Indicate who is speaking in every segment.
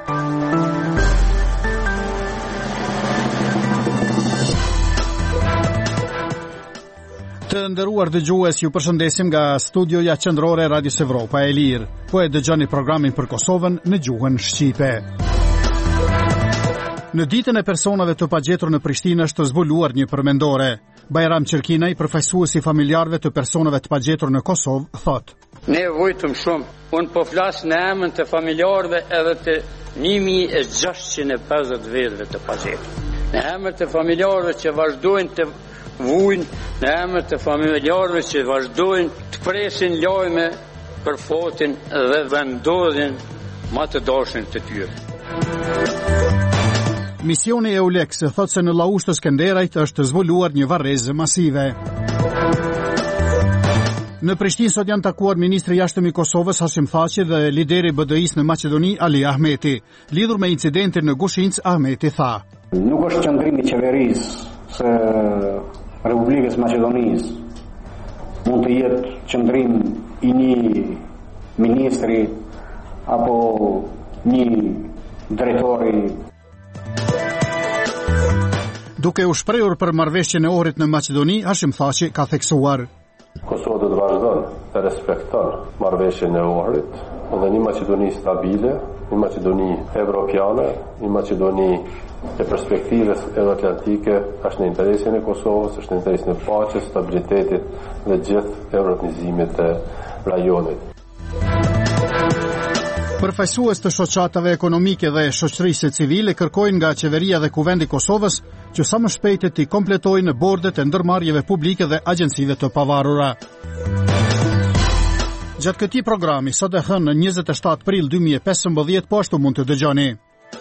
Speaker 1: Të nderuar dëgjues, ju përshëndesim nga studioja qendrore e Radios Evropa e Lirë. Po e dëgjoni programin për Kosovën në gjuhën shqipe. Në ditën e personave të pagjetur në Prishtinë është zbuluar një përmendore. Bajram Qerkinaj, përfaqësuesi i familjarëve të personave të pagjetur në Kosovë, thotë:
Speaker 2: Ne vujtëm shumë. Unë po flas në emër të familjarëve edhe të 1650 vetëve të pagjetur. Në emër të familjarëve që vazhdojnë të vujnë, në emër të familjarëve që vazhdojnë të presin lajme për fatin dhe vendodhin më të dashurin të tyre.
Speaker 1: Misioni EULEX thotë se në Laush të Skenderajt është zbuluar një varrezë masive. Në Prishtinë sot janë takuar ministri i jashtëm i Kosovës Hashim Thaçi dhe lideri BDI-s në Maqedoni Ali Ahmeti. Lidhur me incidentin në Gushinc, Ahmeti tha:
Speaker 3: Nuk është qëndrimi i qeverisë së Republikës Maqedonisë. Mund të jetë qëndrim i një ministri apo një drejtori.
Speaker 1: Duke u shprehur për marrëveshjen e Ohrit në Maqedoni, Hashim Thaçi ka theksuar:
Speaker 4: Kosova do të vazhdon të respekton marrëveshjen e Ohrit dhe një Maqedoni stabile, një Maqedoni evropiane, një Maqedoni e perspektivës euroatlantike është në interesin e Kosovës, është në interesin e paqes, stabilitetit dhe gjithë evropizimit të rajonit.
Speaker 1: Përfaqësues të shoqatave ekonomike dhe shoqërisë civile kërkojnë nga qeveria dhe kuvendi i Kosovës që sa më shpejt të kompletojnë bordet e ndërmarrjeve publike dhe agjencive të pavarura. Gjatë këtij programi, sot e hënë 27 prill 2015, po ashtu mund të dëgjoni.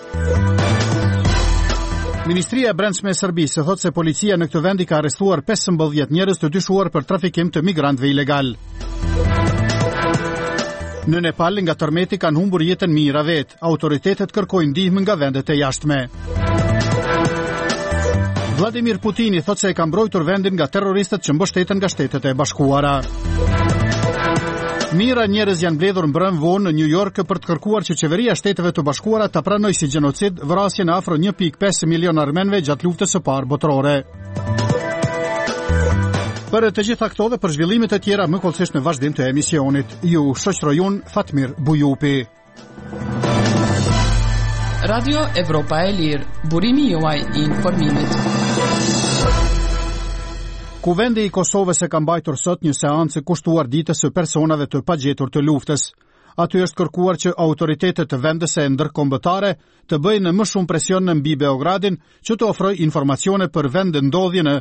Speaker 1: Ministria e Brendshme e Serbisë thotë se policia në këtë vend ka arrestuar 15 njerëz të dyshuar për trafikim të migrantëve ilegal. Në Nepal, nga tërmeti kanë humbur jetën mijëra vet. Autoritetet kërkojnë ndihmë nga vendet e jashtme. Vladimir Putini thotë se e ka mbrojtur vendin nga terroristët që mbështeten nga Shtetet e Bashkuara. Mijëra njerëz janë mbledhur mbrëm vonë në New York për të kërkuar që qeveria e Shteteve të Bashkuara ta pranojë si gjenocid vrasjen e afro 1.5 milion armenëve gjatë luftës së parë botërore. Për të gjitha këto dhe për zhvillimet e tjera më kollësisht në vazhdim të emisionit. Ju shoqëroj unë Fatmir Bujupi.
Speaker 5: Radio Evropa e Lirë, burimi juaj i informimit.
Speaker 1: Kuvendi i Kosovës e ka mbajtur sot një seancë kushtuar ditës së personave të pagjetur të luftës. Aty është kërkuar që autoritetet vendese ndërkombëtare të bëjnë më shumë presion në mbi Beogradin që të ofrojë informacione për vendendodhjen e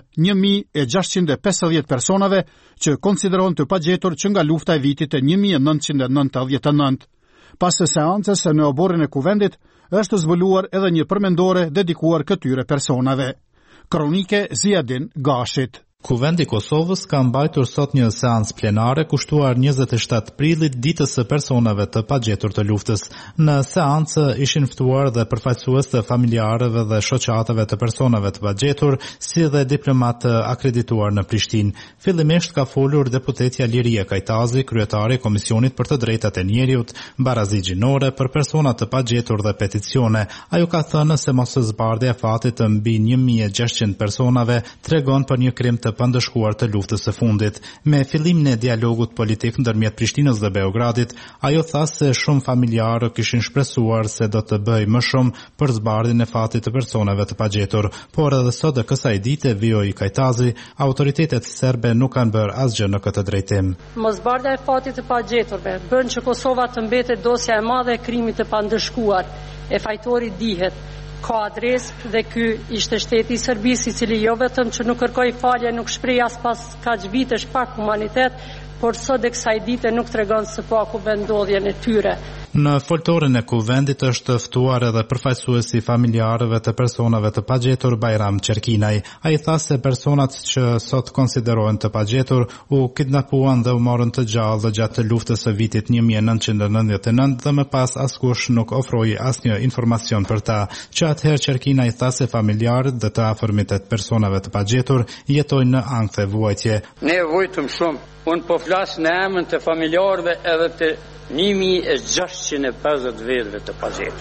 Speaker 1: 1650 personave që konsiderohen të pagjetur që nga lufta e vitit e 1999. Pas së seancës në oborrin e kuvendit është zbuluar edhe një përmendore dedikuar këtyre personave. Kronike Ziadin Gashit.
Speaker 6: Kuvendi i Kosovës ka mbajtur sot një seancë plenare kushtuar 27 prillit ditës së personave të pagjetur të luftës. Në seancë ishin ftuar dhe përfaqësues të familjarëve dhe shoqatave të personave të pagjetur, si dhe diplomatë akredituar në Prishtinë. Fillimisht ka folur deputetja Liria Kajtazi, kryetari i Komisionit për të Drejtat e Njeriut, barazi gjinore për persona të pagjetur dhe peticione. Ajo ka thënë se mosëzbardhja e fatit të mbi 1600 personave tregon për një krim të pandëshkuar të luftës së fundit. Me fillimin e dialogut politik ndërmjet Prishtinës dhe Beogradit, ajo tha se shumë familjarë kishin shpresuar se do të bëjë më shumë për zbardhjen e fatit të personave të pagjetur, por edhe sot kësaj dite vijoi Kajtazi, autoritetet serbe nuk kanë bërë asgjë në këtë drejtim.
Speaker 7: Mosbardhja e fatit të pagjeturve bën që Kosova të mbetet dosja e madhe e krimit të pandëshkuar, e fajtori dihet. Ka adresë dhe ky ishte shteti i Serbisë, i cili jo vetëm që nuk kërkoi falje, nuk shpreh as pas kaq vitesh pak humanitet, por sot e kësaj dite nuk tregon së paku vendodhjen e tyre.
Speaker 6: Në foltorin e kuvendit është ftuar edhe përfaqësuesi familjarëve të personave të pagjetur Bajram Qerkinaj. Ai tha se personat që sot konsiderohen të pagjetur u kidnapuan dhe u morën të gjallë gjatë luftës së vitit 1999 dhe më pas askush nuk ofroi asnjë informacion për ta. Që atëherë Qerkinaj tha se familjarët dhe të afërmit të personave të pagjetur jetojnë në ankth e vuajtje.
Speaker 2: Ne vujtëm shumë. Unë po flas në emër të familjarëve edhe të 1650 vetëve të pagjetur.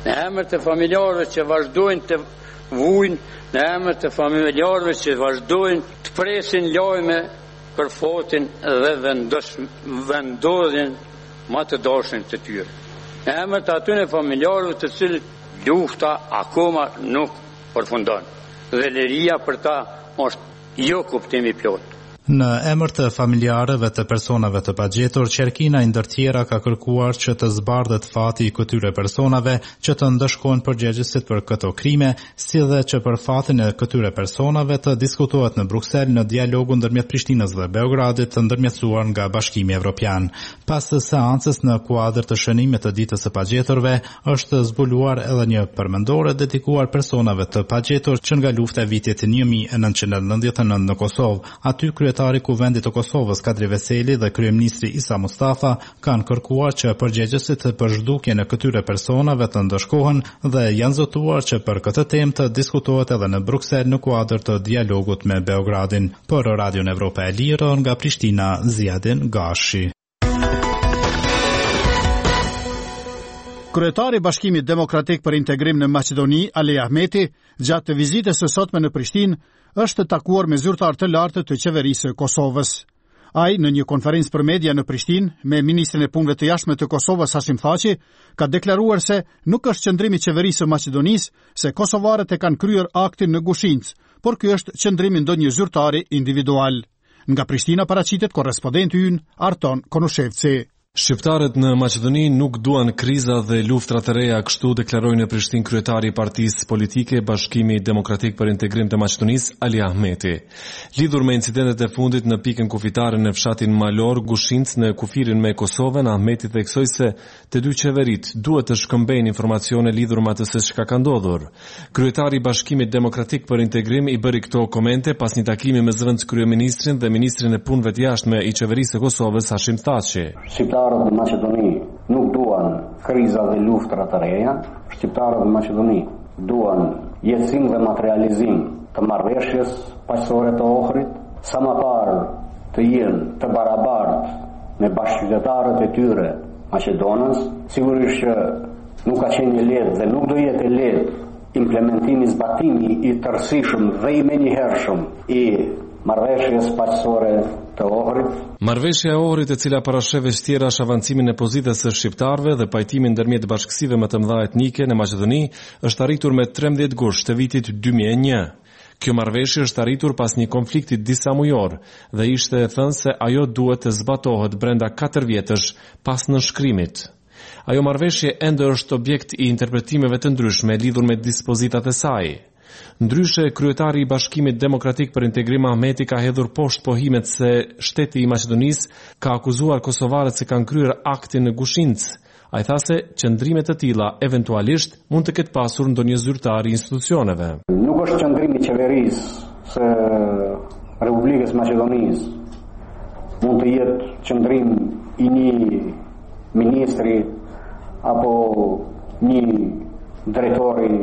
Speaker 2: në emër të familjarëve që vazhdojnë të vujnë, në emër të familjarëve që vazhdojnë të presin lajme për fatin dhe vendodhjen më të dashurin të tyre. Në emër të atyre familjarëve të cilët lufta akoma nuk përfundon dhe liria për ta është jo kuptimi plot.
Speaker 6: Në emër të familjarëve të personave të pagjetur, Qerkina i ndër tjera ka kërkuar që të zbardhet fati i këtyre personave që të ndëshkohen përgjegjësit për këto krime, si dhe që për fatin e këtyre personave të diskutohet në Bruksel në dialogun ndërmjet Prishtinës dhe Beogradit të ndërmjetësuar nga Bashkimi Evropian. Pas të seancës në kuadër të shënimit të ditës së pagjeturve, është zbuluar edhe një përmendore dedikuar personave të pagjetur që nga lufta e vitit 1999 në Kosovë. Aty kryetari i Kuvendit të Kosovës Kadri Veseli dhe kryeministri Isa Mustafa kanë kërkuar që përgjegjësit për zhdukjen e këtyre personave të ndëshkohen dhe janë zotuar që për këtë temë të diskutohet edhe në Bruksel në kuadër të dialogut me Beogradin. Për Radion Evropa e Lirë nga Prishtina, Ziadin Gashi.
Speaker 1: Kryetari i Bashkimit Demokratik për Integrim në Maqedoni, Ali Ahmeti, gjatë vizitës së sotme në Prishtinë, është takuar me zyrtar të lartë të qeverisë së Kosovës. Ai, në një konferencë për media në Prishtinë, me ministrin e punëve të jashtme të Kosovës Hashim Thaçi, ka deklaruar se nuk është qëndrimi i qeverisë së Maqedonisë se kosovarët e kanë kryer aktin në Gushinc, por ky është qëndrimi ndonjë zyrtari individual. Nga Prishtina paraqitet korrespondenti ynë Arton Konushevci.
Speaker 8: Shqiptarët në Maqedoni nuk duan kriza dhe luftra të reja, kështu deklaroi në Prishtinë kryetari i Partisë Politike Bashkimi Demokratik për Integrim të Maqedonisë, Ali Ahmeti. Lidhur me incidentet e fundit në pikën kufitare në fshatin Malor, Gushinc në kufirin me Kosovën, Ahmeti theksoi se të dy qeverit duhet të shkëmbejnë informacione lidhur me atë se çka ka ndodhur. Kryetari i Bashkimit Demokratik për Integrim i bëri këto komente pas një takimi me zëvendës kryeministrin dhe ministrin e punëve të jashtme i qeverisë së Kosovës Hashim Thaçi.
Speaker 3: Shqiptarët në Maqedoni nuk duan kriza dhe luftra të reja. Shqiptarët në Maqedoni duan jetësim dhe materializim të marrëveshjes paqësore të Ohrit, sa më parë të jenë të barabartë me bashkëqytetarët e tyre Maqedonës. Sigurisht që nuk ka qenë lehtë dhe nuk do jetë lehtë implementimi, zbatimi i tërësishëm dhe i menjëhershëm i marrëveshjes paqësore të Ohrit.
Speaker 8: Marrëveshja e Ohrit, e cila parasheh vështira avancimin e pozitës së shqiptarëve dhe pajtimin ndërmjet bashkësive më të mëdha etnike në Maqedoni, është arritur me 13 gusht të vitit 2001. Kjo marrëveshje është arritur pas një konflikti disa mujor dhe ishte e thënë se ajo duhet të zbatohet brenda 4 vjetësh pas nënshkrimit. Ajo marrëveshje ende është objekt i interpretimeve të ndryshme lidhur me dispozitat e saj. Ndryshe, kryetari i Bashkimit Demokratik për Integrim Ahmeti ka hedhur poshtë pohimet se shteti i Maqedonisë ka akuzuar kosovarët se kanë kryer aktin në Gushinc. Ai tha se qëndrimet e tilla eventualisht mund të ketë pasur ndonjë zyrtar i institucioneve.
Speaker 3: Nuk është qëndrimi i qeverisë së Republikës Maqedonisë. Mund të jetë qëndrim i një ministri apo një drejtori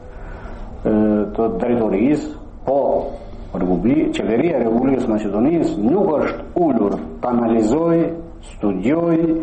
Speaker 3: të drejtorisë, po qeveria e Republikës Maqedonisë nuk është ulur të analizojë, studiojë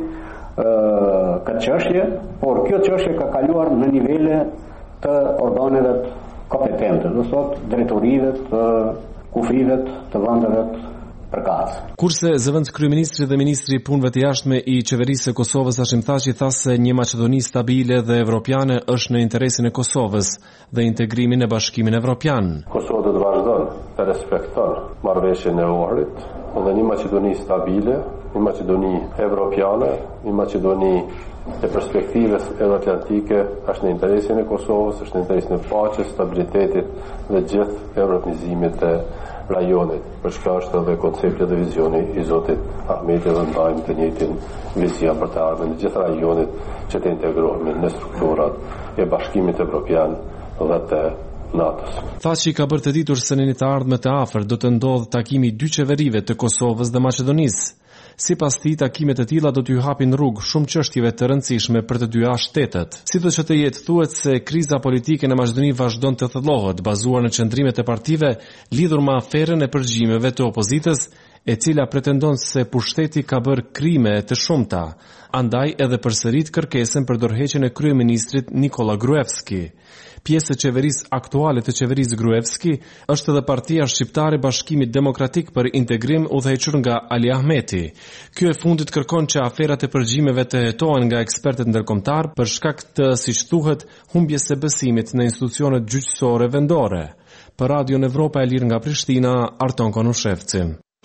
Speaker 3: këtë çështje, por kjo çështje ka kaluar në nivele të organeve kompetente, do thotë drejtorive të kufive të vendeve përkatës.
Speaker 8: Kurse zëvendës kryeministri dhe ministri i punëve të jashtme i qeverisë së Kosovës Hashim Thaçi tha se një Maqedoni stabile dhe evropiane është në interesin e Kosovës dhe integrimin e Bashkimin Evropian.
Speaker 4: Kosova do të vazhdon të respekton marrëveshjen e Ohrit dhe një Maqedoni stabile, një Maqedoni evropiane, një Maqedoni e perspektivës euroatlantike është në interesin e Kosovës, është në interesin e paqes, stabilitetit dhe gjithë evropizimit e rajonit. Për shkak është edhe koncepti dhe vizioni i Zotit Ahmeti dhe ndajmë të njëjtin vizionë për të ardhmen e gjithë rajonit që të integrohemi në strukturat e Bashkimit Evropian dhe të NATO-s.
Speaker 8: Thaçi ka bërë të ditur se në të ardhmen të afërt do të ndodhë takimi i dy qeverive të Kosovës dhe Maqedonisë. Sipas tij, takimet e tilla do t'ju hapin rrugë shumë çështjeve të rëndësishme për të dyja shtetet. Sidoqë që të jetë, thuhet se kriza politike në Maqedoni vazhdon të thellohet, bazuar në qëndrimet e partive lidhur me aferën e përgjimeve të opozitës e cila pretendon se pushteti ka bërë krime të shumta, andaj edhe përsërit kërkesën për dorëheqjen e kryeministrit Nikola Gruevski. Pjesë e qeverisë aktuale të qeverisë Gruevski është edhe Partia Shqiptare Bashkimit Demokratik për Integrim udhëhequr nga Ali Ahmeti. Ky e fundit kërkon që aferat e përgjimeve të hetohen nga ekspertët ndërkombëtar për shkak të, siç thuhet, humbjes së besimit në institucionet gjyqësore vendore. Për Radion Evropa e Lirë nga Prishtina, Arton Konushevci.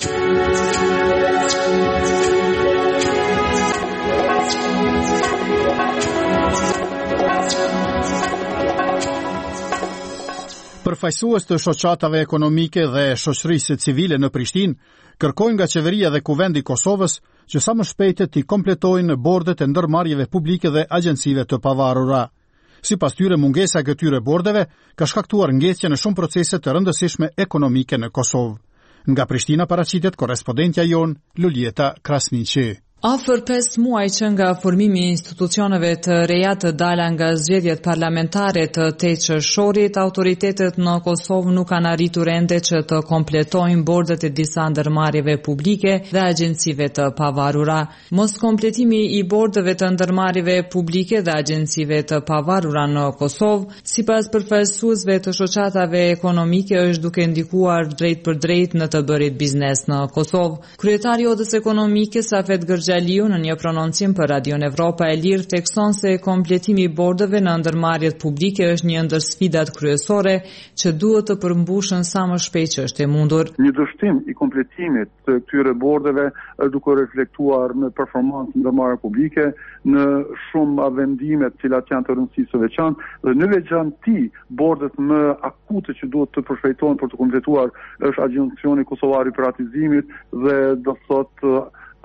Speaker 1: Përfaqësues të shoqatave ekonomike dhe shoqërisë civile në Prishtinë kërkojnë nga qeveria dhe kuvendi i Kosovës që sa më shpejt të kompletojnë bordet e ndërmarrjeve publike dhe agjencive të pavarura. Sipas tyre, mungesa e këtyre bordeve ka shkaktuar ngjeshje në shumë procese të rëndësishme ekonomike në Kosovë. Nga Prishtina paraqitet korrespondentja jon Luljeta Krasniqi.
Speaker 9: Afër 5 muaj që nga formimi i institucioneve të reja të dala nga zgjedhjet parlamentare të teqërshorit, autoritetet në Kosovë nuk kanë arritur ende që të kompletojnë bordet e disa ndërmarrjeve publike dhe agjencive të pavarura. Mos kompletimi i bordeve të ndërmarrjeve publike dhe agjencive të pavarura në Kosovë, sipas përfaqësuesve të shoqatave ekonomike, është duke ndikuar drejt për drejt në të bërit biznes në Kosovë. Kryetari i Odës Ekonomike Safet Gjergjaliu në një prononcim për Radion Evropa e Lirë thekson se kompletimi i bordeve në ndërmarrjet publike është një ndër sfidat kryesore që duhet të përmbushen sa më shpejt që është e mundur.
Speaker 10: Një dështim i kompletimit të këtyre bordeve është duke reflektuar në performancën ndërmarrje publike, në shumë vendimet të cilat janë të rëndësisë së veçantë dhe në veçanti bordet më akute që duhet të përshpejtohen për të kompletuar është Agjencioni Kosovar i Privatizimit dhe do thotë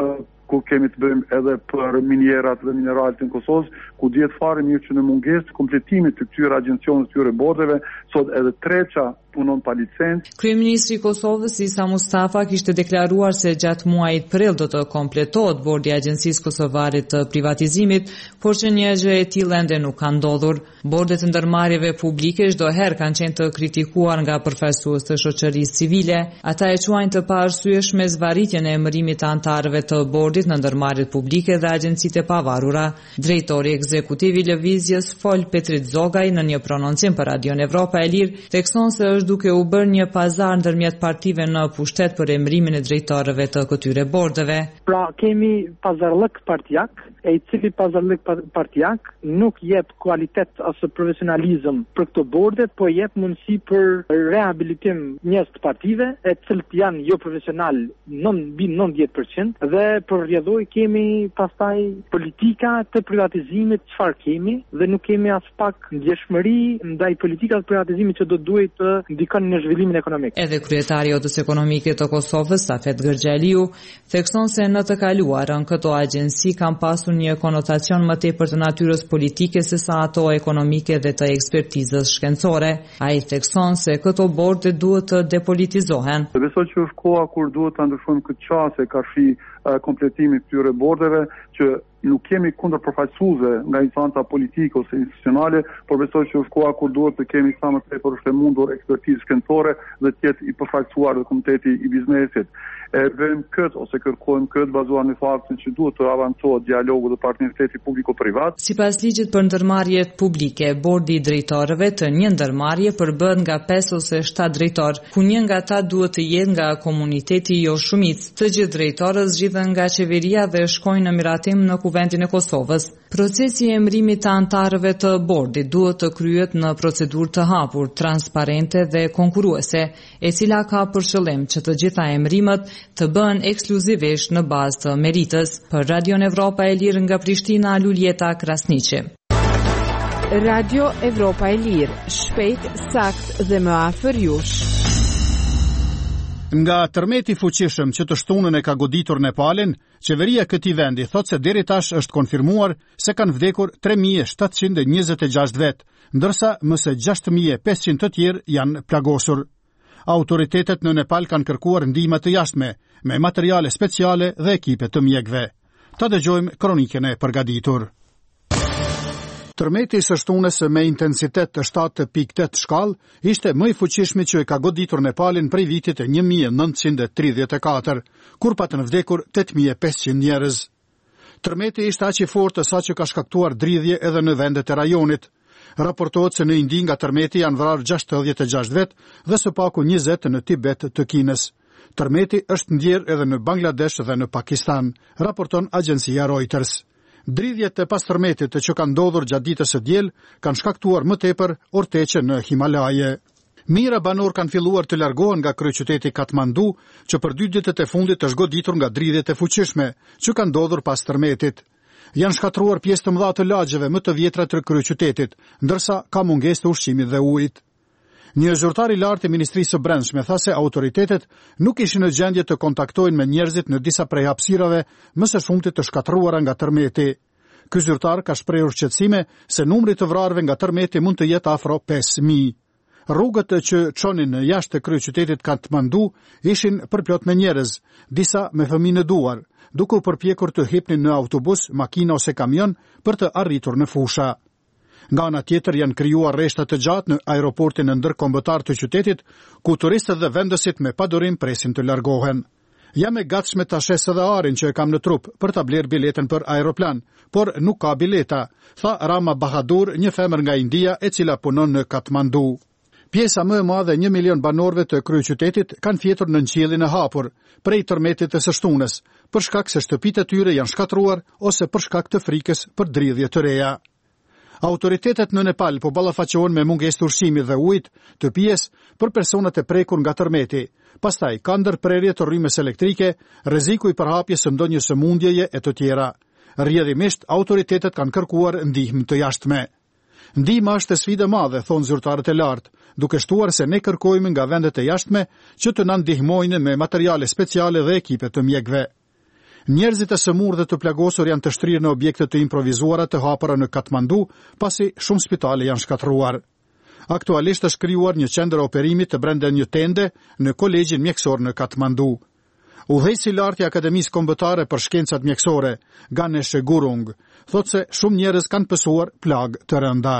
Speaker 10: ku kemi të bëjmë edhe për minierat dhe mineralet në Kosovë, ku dihet fare mirë që në mungesë të kompletimit të këtyre agjencioneve, të këtyre bordeve, sot edhe treqa punon pa licencë.
Speaker 9: Kryeministri i Kosovës Isa Mustafa kishte deklaruar se gjatë muajit prill do të kompletohet bordi i Agjencisë Kosovare të Privatizimit, por që një gjë e tillë ende nuk ka ndodhur. Bordet e ndërmarrjeve publike çdo herë kanë qenë të kritikuar nga përfaqësues të shoqërisë civile. Ata e quajnë të paarsyeshme zvarritjen e emërimit të anëtarëve të bordit në ndërmarrjet publike dhe agjencitë e pavarura. Drejtori ekzekutiv i lëvizjes Fol Petrit Zogaj në një prononcim për Radion Evropa e Lirë thekson se është duke u bërë një pazar ndërmjet partive në pushtet për emërimin e drejtorëve të këtyre bordeve.
Speaker 11: Pra kemi pazarllëk partijak, e i cili pazarllëk partijak nuk jep kualitet ose profesionalizëm për këto bordet, po jep mundësi për rehabilitim njerëz të partive, e cilët janë jo profesional mbi 90% dhe për rrjedhoj kemi pastaj politika të privatizimit çfarë kemi dhe nuk kemi as pak ndjeshmëri ndaj politikave të privatizimit që do duhet të ndikon në zhvillimin ekonomik.
Speaker 9: Edhe kryetari i Odës Ekonomike të Kosovës, Safet Gjergjaliu, thekson se në të kaluarën këto agjenci kanë pasur një konotacion më tepër të natyrës politike se sa ato ekonomike dhe të ekspertizës shkencore. Ai thekson se këto borde duhet të depolitizohen.
Speaker 10: Besoj që është koha kur duhet ta ndryshojmë këtë çështje kashi kompletimi të këtyre bordeve që nuk kemi kundër përfaqësuesve nga instanca politike ose institucionale, por besoj që është koha kur duhet të kemi sa më tepër është e mundur ekspertizë shkencore dhe të jetë i përfaqësuar dhe komiteti i biznesit. E bëjmë këtë ose kërkojmë këtë bazuar në faktin që duhet të avancohet dialogu dhe partneriteti publiko-privat.
Speaker 9: Sipas ligjit për ndërmarrjet publike, bordi i drejtorëve të një ndërmarrje përbëhet nga 5 ose 7 drejtor, ku një nga ata duhet të jetë nga komuniteti jo shumicë. Të gjithë drejtorët zgjidhen nga qeveria dhe shkojnë në miratim në Kuvendin e Kosovës. Procesi i emërimit të anëtarëve të bordit duhet të kryhet në procedurë të hapur, transparente dhe konkurruese, e cila ka për qëllim që të gjitha emërimet të bëhen ekskluzivisht në bazë të meritës. Për Radion Evropa e Lirë nga Prishtina, Luljeta Krasniqi.
Speaker 12: Radio Evropa e Lirë, shpejt, sakt dhe më afër jush.
Speaker 1: Nga tërmeti fuqishëm që të shtunën e ka goditur Nepalin, qeveria këtij vendi thot se deri tash është konfirmuar se kanë vdekur 3726 vet, ndërsa më së 6500 të tjerë janë plagosur. Autoritetet në Nepal kanë kërkuar ndihmë të jashtme me materiale speciale dhe ekipe të mjekëve. Ta dëgjojmë kronikën e përgatitur. Tërmeti së shtunës me intensitet të 7.8 shkallë ishte më i fuqishmi që e ka goditur Nepalin prej vitit e 1934, kur patën vdekur 8.500 njerëz. Tërmeti ishte aq i fortë sa që ka shkaktuar dridhje edhe në vendet e rajonit. Raportohet se në Indi nga tërmeti janë vrarë 66 vet dhe së paku 20 në Tibet të Kinës. Tërmeti është ndjerë edhe në Bangladesh dhe në Pakistan, raporton agjencia Reuters. Dridhjet e pas tërmetit që kanë ndodhur gjatë ditës së diel kanë shkaktuar më tepër orteqe në Himalaje. Mijëra banor kanë filluar të largohen nga kryeqyteti Katmandu, që për 2 ditët e fundit është goditur nga dridhjet e fuqishme që kanë ndodhur pas tërmetit. Janë shkatruar pjesë të mëdha të lagjeve më të vjetra të kryeqytetit, ndërsa ka mungesë të ushqimit dhe ujit. Një zyrtar i lartë i Ministrisë së Brendshme tha se autoritetet nuk ishin në gjendje të kontaktojnë me njerëzit në disa prej hapësirave më së shumti të shkatruara nga tërmeti. Ky zyrtar ka shprehur shqetësime se numri të vrarëve nga tërmeti mund të jetë afro 5.000. Rrugët që çonin jashtë të kryeqytetit Katmandu ishin përplot me njerëz, disa me fëmijë në duar, duke u përpjekur të hipnin në autobus, makina ose kamion për të arritur në fusha. Nga ana tjetër janë krijuar rreshta të gjatë në aeroportin ndërkombëtar të qytetit, ku turistët dhe vendësit me padurim presin të largohen. Jam e gatshme ta shes edhe arin që e kam në trup për ta bler biletën për aeroplan, por nuk ka bileta, tha Rama Bahadur, një femër nga India e cila punon në Katmandu. Pjesa më e madhe 1 milion banorëve të kryeqytetit kanë fjetur në qiellin e hapur prej tërmetit të së shtunës, për shkak se shtëpitë e tyre janë shkatruar ose për shkak të frikës për dridhje të reja. Autoritetet në Nepal po ballafaqohen me mungesë të ushqimit dhe ujit të pijes për personat e prekur nga tërmeti. Pastaj ka ndërprerje të rrymës elektrike, rreziku i përhapjes së ndonjë sëmundjeje e të tjera. Rrjedhimisht autoritetet kanë kërkuar ndihmë të jashtme. Ndihma është sfidë e madhe, thonë zyrtarët e lartë, duke shtuar se ne kërkojmë nga vendet e jashtme që të na ndihmojnë me materiale speciale dhe ekipe të mjekëve. Njerëzit e sëmurë dhe të plagosur janë të shtrirë në objekte të improvizuara të hapura në Katmandu, pasi shumë spitale janë shkatruar. Aktualisht është krijuar një qendër operimi të brenda një tende në Kolegjin Mjekësor në Katmandu. Udhëheqësi i lartë i Akademisë Kombëtare për Shkencat Mjekësore, Ganesh Gurung, thotë se shumë njerëz kanë pësuar plagë të rënda.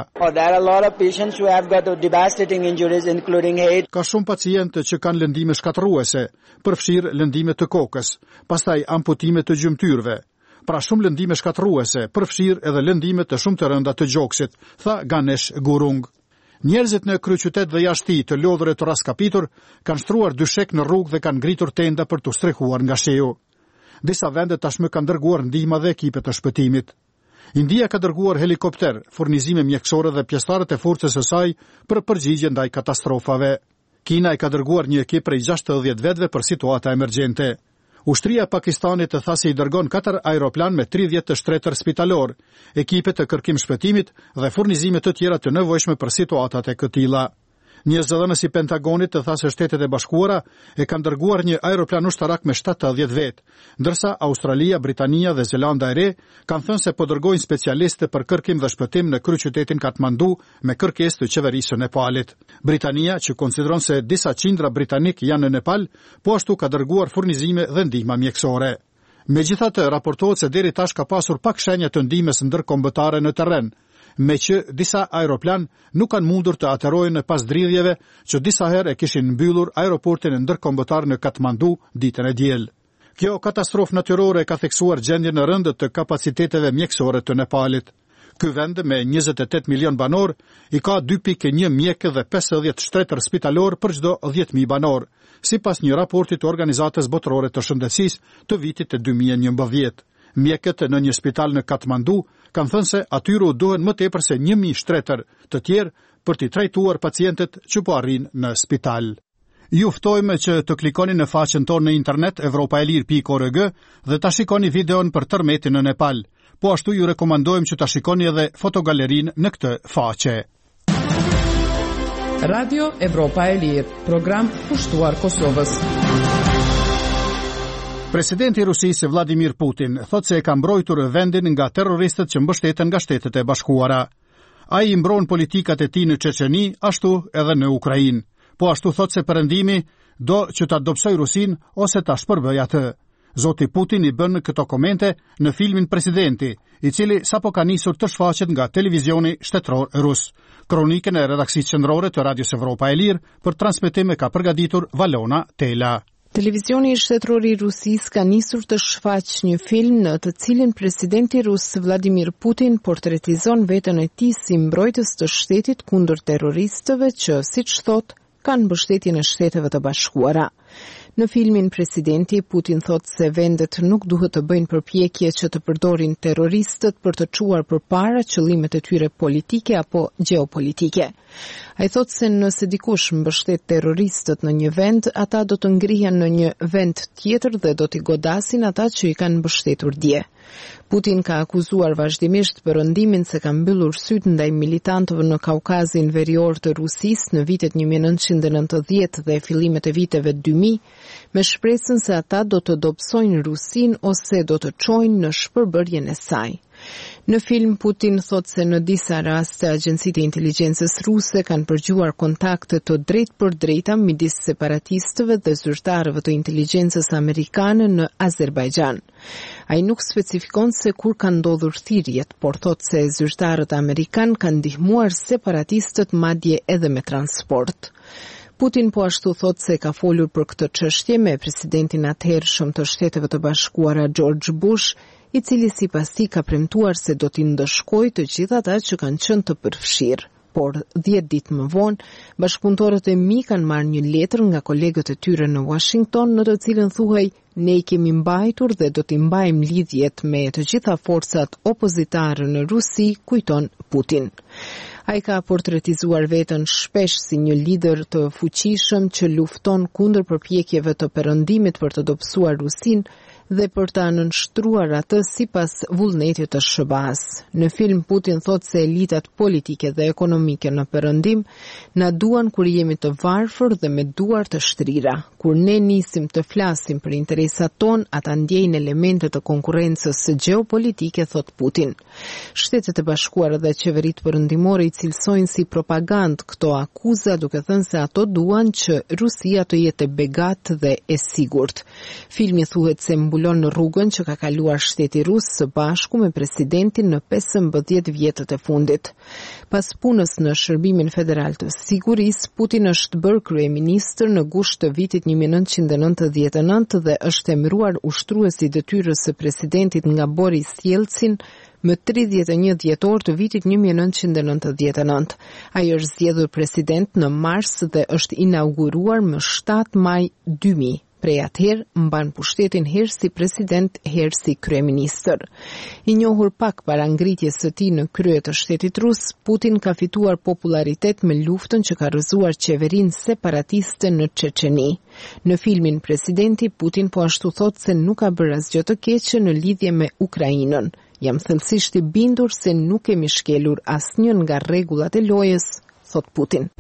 Speaker 1: Ka shumë pacientë që kanë lëndime shkatruese, përfshirë lëndime të kokës, pastaj amputime të gjymtyrëve. Pra shumë lëndime shkatruese, përfshirë edhe lëndime të shumë të rënda të gjoksit, tha Ganesh Gurung. Njerëzit në kryeqytet dhe jashtë të lodhur e të raskapitur kanë shtruar dyshek në rrugë dhe kanë ngritur tenda për të strehuar nga shiu. Disa vende tashmë kanë dërguar ndihmë dhe ekipe të shpëtimit. India ka dërguar helikopter, furnizime mjekësore dhe pjesëtarët e forcës së saj për përgjigje ndaj katastrofave. Kina e ka dërguar një ekip prej 60 vetëve për situata emergjente. Ushtria e Pakistanit tha se i dërgon 4 aeroplan me 30 të shtretër spitalor, ekipe të kërkim shpëtimit dhe furnizime të tjera të nevojshme për situatat e këtilla. Një zëdhënës i Pentagonit tha se Shtetet e Bashkuara e kanë dërguar një aeroplan ushtarak me 70 vetë, ndërsa Australia, Britania dhe Zelanda e Re kanë thënë se po dërgojnë specialistë për kërkim dhe shpëtim në kryeqytetin Katmandu me kërkesë të qeverisë së Nepalit. Britania, që konsideron se disa qindra britanik janë në Nepal, po ashtu ka dërguar furnizime dhe ndihma mjekësore. Megjithatë, raportohet se deri tash ka pasur pak shenja të ndihmës ndërkombëtare në terren, me që disa aeroplan nuk kanë mundur të aterojnë pas dridhjeve që disa herë e kishin mbyllur aeroportin ndërkombëtar në Katmandu ditën e diel. Kjo katastrofë natyrore ka theksuar gjendjen e rëndë të kapaciteteve mjekësore të Nepalit. Ky vend me 28 milion banor i ka 2.1 mjekë dhe 50 shtretër spitalor për çdo 10.000 banor, sipas një raporti të Organizatës Botërore të Shëndetësisë të vitit 2011. Mjekët në një spital në Katmandu kanë thënë se atyre u duhen më tepër se 1.000 shtretër të tjerë për t'i trajtuar pacientët që po arrin në spital. Ju ftojmë që të klikoni në faqen tonë në internet europaelir.org dhe ta shikoni videon për tërmetin në Nepal. Po ashtu ju rekomandojmë që ta shikoni edhe fotogalerinë në këtë faqe.
Speaker 5: Radio Evropa e Lirë, program pushtuar Kosovës.
Speaker 1: Presidenti i Rusisë Vladimir Putin thotë se e ka mbrojtur vendin nga terroristët që mbështeten nga Shtetet e Bashkuara. Ai i mbron politikat e tij në Çeçeni, ashtu edhe në Ukrainë. Po ashtu thotë se perëndimi do që ta dobësoj Rusin ose ta shpërbëj atë. Zoti Putin i bën këto komente në filmin Presidenti, i cili sapo ka nisur të shfaqet nga televizioni shtetëror rus. Kronikën e redaksisë qendrore të Radios Evropa e Lirë për transmetim e ka përgatitur Valona Tela.
Speaker 12: Televizioni shtetëror i Rusisë ka nisur të shfaqë një film në të cilin presidenti rus Vladimir Putin portretizon veten e tij si mbrojtës të shtetit kundër terroristëve që, siç thotë, kanë mbështetjen e Shteteve të Bashkuara. Në filmin Presidenti, Putin thot se vendet nuk duhet të bëjnë përpjekje që të përdorin terroristët për të çuar përpara qëllimet e tyre politike apo gjeopolitike. Ai thot se nëse dikush mbështet terroristët në një vend, ata do të ngrihen në një vend tjetër dhe do t'i godasin ata që i kanë mbështetur dje. Putin ka akuzuar vazhdimisht perëndimin se ka mbyllur syt ndaj militantëve në Kaukazin Verior të Rusisë në vitet 1990 dhe fillimet e viteve 2000, me shpresën se ata do të dobësojnë Rusinë ose do të çojnë në shpërbërjen e saj. Në film, Putin thot se në disa raste agjencitë e inteligjencës ruse kanë përgjuar kontakte të drejtë për drejta midis separatistëve dhe zyrtarëve të inteligjencës amerikane në Azerbajxhan. Ai nuk specifikon se kur kanë ndodhur thirrjet, por thot se zyrtarët amerikan kanë ndihmuar separatistët madje edhe me transport. Putin po ashtu thot se ka folur për këtë çështje me presidentin atëhershëm të Shteteve të Bashkuara George Bush, i cili sipas tij ka premtuar se do t'i ndëshkojë të gjithë ata që kanë qenë të përfshirë. Por 10 ditë më vonë, bashkëpunëtorët e mi kanë marrë një letër nga kolegët e tyre në Washington, në të cilën thuhej ne i kemi mbajtur dhe do t'i mbajmë lidhjet me të gjitha forcat opozitare në Rusi, kujton Putin. Ai ka portretizuar veten shpesh si një lider të fuqishëm që lufton kundër përpjekjeve të perëndimit për të dobësuar Rusinë dhe për ta nënshtruar atë sipas vullnetit të SBA-s. Në film Putin thot se elitat politike dhe ekonomike në perëndim na duan kur jemi të varfër dhe me duar të shtrira. Kur ne nisim të flasim për interesat ton, ata ndjejnë elemente të konkurrencës gjeopolitike, thot Putin. Shtetet e Bashkuara dhe qeveritë perëndimore i cilësojnë si propagandë këto akuza, duke thënë se ato duan që Rusia të jetë e begat dhe e sigurt. Filmi thuhet se mbulon rrugën që ka kaluar shteti rus së bashku me presidentin në 15 vjetët e fundit. Pas punës në Shërbimin Federal të Sigurisë, Putin është bërë kryeministër në gusht të vitit 1999 dhe është emëruar ushtruesi i detyrës së presidentit nga Boris Jelcin më 31 dhjetor të vitit 1999. Ai është zgjedhur president në mars dhe është inauguruar më 7 maj 2000. Prej atëherë mban pushtetin herë si president, herë si kryeministër. I njohur pak para ngritjes së tij në krye të shtetit rus, Putin ka fituar popularitet me luftën që ka rrëzuar qeverinë separatiste në Çeçeni. Në filmin Presidenti, Putin po ashtu thot se nuk ka bërë asgjë të keqe në lidhje me Ukrainën. Jam thellësisht i bindur se nuk kemi shkelur asnjën nga rregullat e lojës, thot Putin.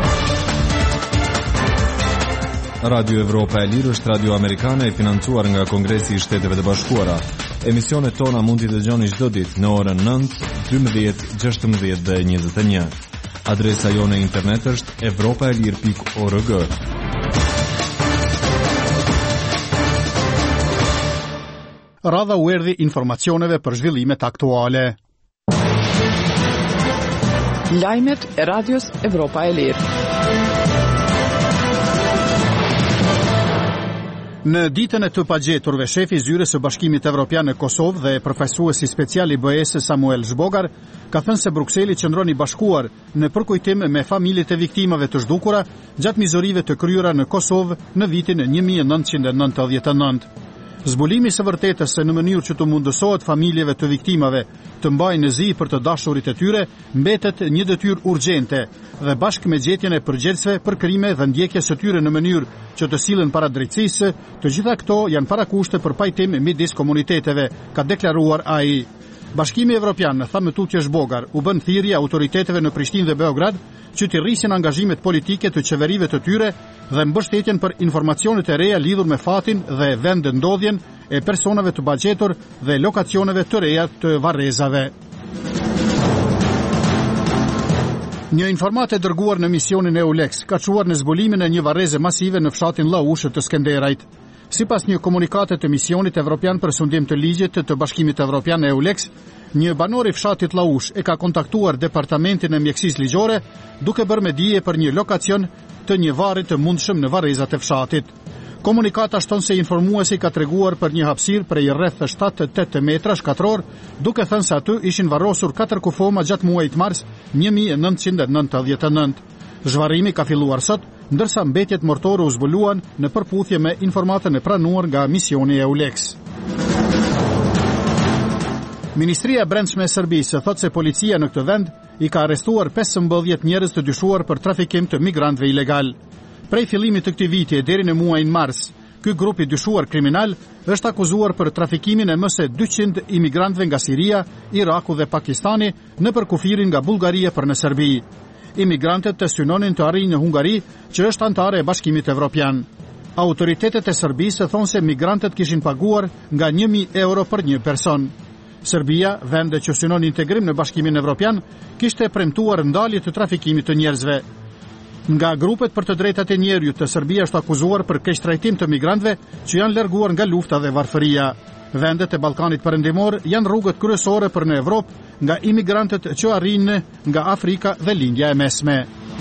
Speaker 8: Radio Evropa e Lirë është radio amerikane e financuar nga Kongresi i Shteteve të Bashkuara. Emisionet tona mund t'i dëgjoni çdo ditë në orën 9, 12, 16 dhe 21. Adresa jone internet është evropaelir.org.
Speaker 1: Radha u erdhi informacioneve për zhvillimet aktuale.
Speaker 5: Lajmet e Radios Evropa e Lirë.
Speaker 1: Në ditën e të pagjeturve, shefi i zyres së Bashkimit Evropian në Kosovë dhe përfaqësuesi special i BE-s Samuel Zbogar ka thënë se Brukseli qëndron i bashkuar në përkujtim me familjet e viktimave të zhdukura gjatë mizorive të kryera në Kosovë në vitin 1999. Zbulimi së vërtetës se në mënyrë që të mundësohet familjeve të viktimave të mbajnë në zi për të dashurit e tyre mbetet një detyrë urgjente dhe bashkë me gjetjen e përgjegjësve për krime dhe ndjekjes së tyre në mënyrë që të sillen para drejtësisë, të gjitha këto janë parakushte për pajtim midis komuniteteve, ka deklaruar ai. Bashkimi Evropian, tha më tutje Zbogar, u bën thirrje autoriteteve në Prishtinë dhe Beograd që të rrisin angazhimet politike të qeverive të tyre dhe mbështetjen për informacionet e reja lidhur me fatin dhe vendendodhjen e personave të bagjetur dhe lokacioneve të reja të varrezave. Një informatë e dërguar në misionin EULEX ka çuar në zbulimin e një varreze masive në fshatin Llaush të Skenderajt. Sipas një komunikate të misionit evropian për sundim të ligjit të Bashkimit Evropian EULEX, një banor i fshatit Laush e ka kontaktuar departamentin e mjekësisë ligjore duke bërë me dije për një lokacion të një varri të mundshëm në varrezat e fshatit. Komunikata shton se informuesi ka treguar për një hapësirë prej rreth 7-8 metrash katror, duke thënë se aty ishin varrosur 4 kufoma gjatë muajit mars 1999. Zhvarrimi ka filluar sot, ndërsa mbetjet mortore u zbuluan në përputhje me informatën e pranuar nga misioni EULEX. Ministria e Brendshme e Serbisë thot se policia në këtë vend i ka arrestuar 15 njerëz të dyshuar për trafikim të migrantëve ilegal. Prej fillimit të këtij viti deri në muajin mars, ky grup i dyshuar kriminal është akuzuar për trafikimin e më se 200 imigrantëve nga Siria, Iraku dhe Pakistani nëpër kufirin nga Bullgaria për në Serbi. Imigrantët të synonin të arrijnë në Hungari, që është antare e Bashkimit Evropian. Autoritetet e Serbisë thonë se migrantët kishin paguar nga 1.000 euro për një person. Serbia, vend që synon integrim në Bashkimin Evropian, kishte premtuar ndalje të trafikimit të njerëzve. Nga grupet për të drejtat e njerëzit të Serbia është akuzuar për keqtrajtim të migrantëve që janë larguar nga lufta dhe varfëria. Vendet e Ballkanit Perëndimor janë rrugët kryesore për në Evropë nga imigrantët që arrijnë nga Afrika dhe Lindja e Mesme.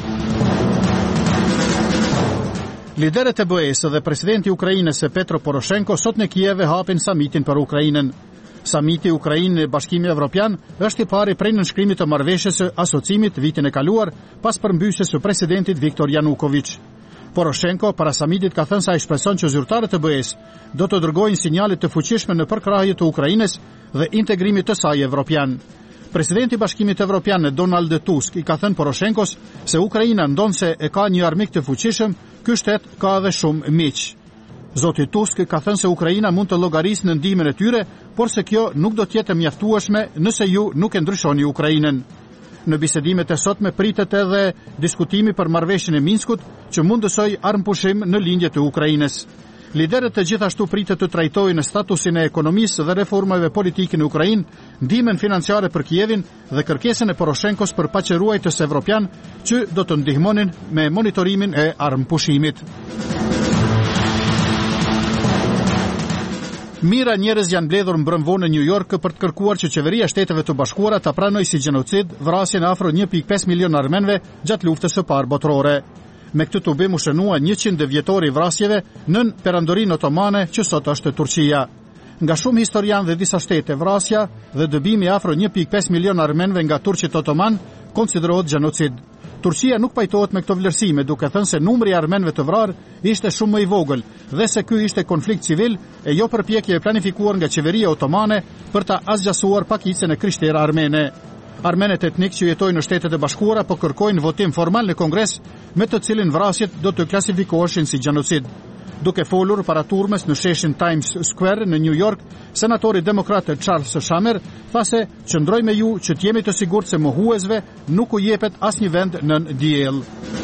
Speaker 1: Liderët e BE-s dhe presidenti i Ukrainës Petro Poroshenko sot në Kiev hapin samitin për Ukrainën. Samiti Ukrainë e Bashkimit Evropian është i pari prej nënshkrimit të marrëveshjes së asociimit vitin e kaluar pas përmbysjes së presidentit Viktor Yanukovych. Poroshenko para samitit ka thënë se ai shpreson që zyrtarët e BE-s do të dërgojnë sinjale të fuqishme në përkrahje të Ukrainës dhe integrimit të saj evropian. Presidenti i Bashkimit Evropian Donald Tusk i ka thënë Poroshenkos se Ukraina ndonse e ka një armik të fuqishëm, ky shtet ka edhe shumë miq. Zoti Tusk ka thënë se Ukraina mund të llogarisë në ndihmën e tyre, por se kjo nuk do të jetë mjaftueshme nëse ju nuk e ndryshoni Ukrainën. Në bisedimet e sotme pritet edhe diskutimi për marrëveshjen e Minskut, që mund dësoj armpushim në lindje të Ukrainës. Liderët të gjithashtu pritet të trajtojnë statusin e ekonomisë dhe reformave politike në Ukrainë, ndihmën financiare për Kievin dhe kërkesën e Poroshenkos për paqëruajtës evropian që do të ndihmonin me monitorimin e armpushimit. Mira njerëz janë mbledhur mbrëmvonë në New York për të kërkuar që qeveria e Shteteve të Bashkuara ta pranojë si gjenocid vrasjen e afro 1.5 milion armenëve gjatë luftës së parë botërore. Me këtë tubim u shënua 100 vjetori i vrasjeve nën perandorinë otomane që sot është Turqia. Nga shumë historianë dhe disa shtete, vrasja dhe dëbimi afro 1.5 milion armenëve nga turqit otoman konsiderohet gjenocid. Turqia nuk pajtohet me këto vlerësime, duke thënë se numri i armenëve të vrarë ishte shumë më i vogël dhe se ky ishte konflikt civil e jo përpjekje e planifikuar nga qeveria otomane për ta asgjasuar pakicën e krishterë armene. Armenet etnik që jetojnë në Shtetet e Bashkuara po kërkojnë votim formal në Kongres me të cilin vrasjet do të klasifikoheshin si gjenocid. Duke folur para turmes në sheshin Times Square në New York, senatori demokrat Charles Schumer tha se qëndroj me ju që t'jemi të sigurt se mohuesve nuk u jepet asnjë vend nën diell.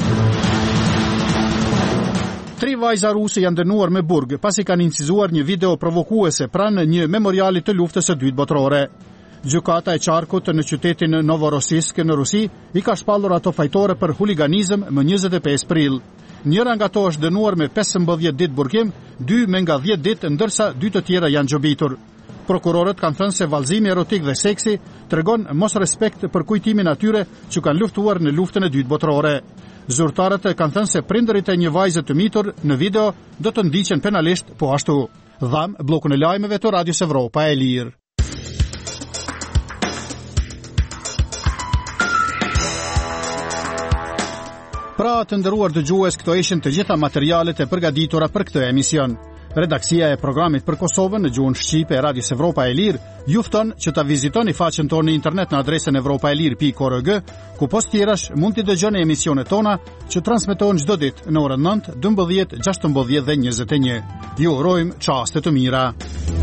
Speaker 1: 3 vajza ruse janë dënuar me burg pasi kanë incizuar një video provokuese pranë një memoriali të luftës së dytë botërore. Gjykata e qarkut në qytetin Novorossisk në Rusi i ka shpallur ato fajtore për huliganizëm më 25 prill. Njëra nga to është dënuar me 15 ditë burgim, 2 me nga 10 ditë, ndërsa 2 të tjera janë gjobitur. Prokurorët kanë thënë se vallëzimi erotik dhe seksi tregon mos respekt për kujtimin atyre që kanë luftuar në luftën e dytë botërore. Zyrtarët kanë thënë se prindërit e një vajze të mitur në video do të ndiqen penalisht po ashtu. Dham bllokun e lajmeve të Radios Evropa e Lirë. Pra të nderuar dëgjues, këto ishin të gjitha materialet e përgatitura për këtë emision. Redaksia e programit për Kosovën në gjuhën shqipe e Radios Evropa e Lirë ju fton që ta vizitoni faqen tonë në internet në adresën evropaelir.org, ku post tjerash mund t'i dëgjoni emisionet tona që transmetohen çdo ditë në orën 9, 12, 16 dhe 21. Ju urojmë çaste të mira.